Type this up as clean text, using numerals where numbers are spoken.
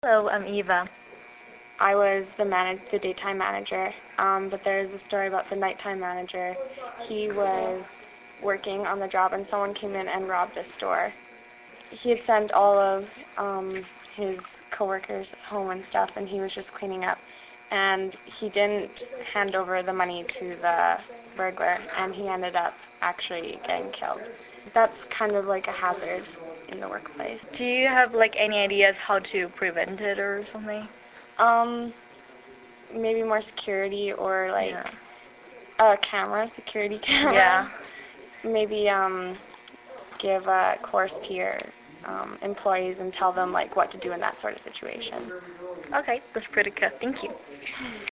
Hello, I'm Eva. I was the daytime manager, but there's a story about the nighttime manager. He was working on the job and someone came in and robbed the store. He had sent all of his coworkers home and stuff, and he was just cleaning up. And he didn't hand over the money to the burglar, and he ended up actually getting killed. That's kind of like a hazard in the workplace. Do you have any ideas how to prevent it or something? Um, Maybe more security or Yeah. a camera, security camera. Yeah. Maybe give a course to your employees and tell them what to do in that sort of situation. Okay, that's pretty good. Thank you.